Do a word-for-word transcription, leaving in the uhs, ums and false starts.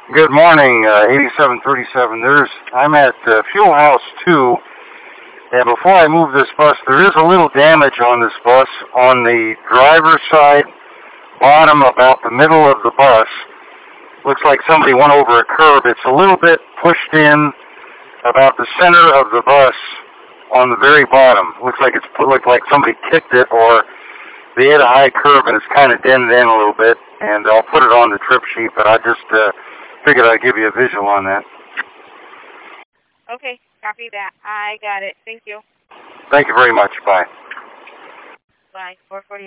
Good morning, uh, eighty-seven thirty-seven. There's, I'm at uh, Fuel House two, and before I move this bus, there is a little damage on this bus on the driver's side, bottom about the middle of the bus. Looks like somebody went over a curb. It's a little bit pushed in about the center of the bus on the very bottom. Looks like it's looked like somebody kicked it, or they hit a high curb and it's kind of dented in a little bit. And I'll put it on the trip sheet, but I just uh, figured I'd give you a visual on that. Okay, copy that. I got it. Thank you. Thank you very much. Bye. Bye. four forty.